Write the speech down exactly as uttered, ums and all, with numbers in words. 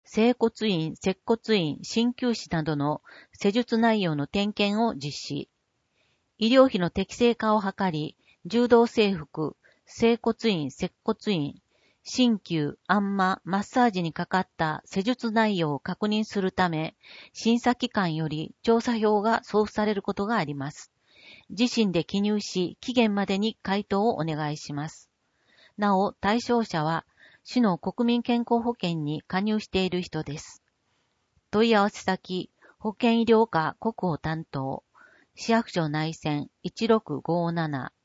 整骨院、接骨院、鍼灸師などの施術内容の点検を実施。医療費の適正化を図り、柔道整復、整骨院、接骨院、鍼灸、あんま、マッサージにかかった施術内容を確認するため、審査機関より調査票が送付されることがあります。自身で記入し、期限までに回答をお願いします。なお、対象者は、市の国民健康保険に加入している人です。問い合わせ先、保健医療課国保担当、市役所内線いちろくごーなな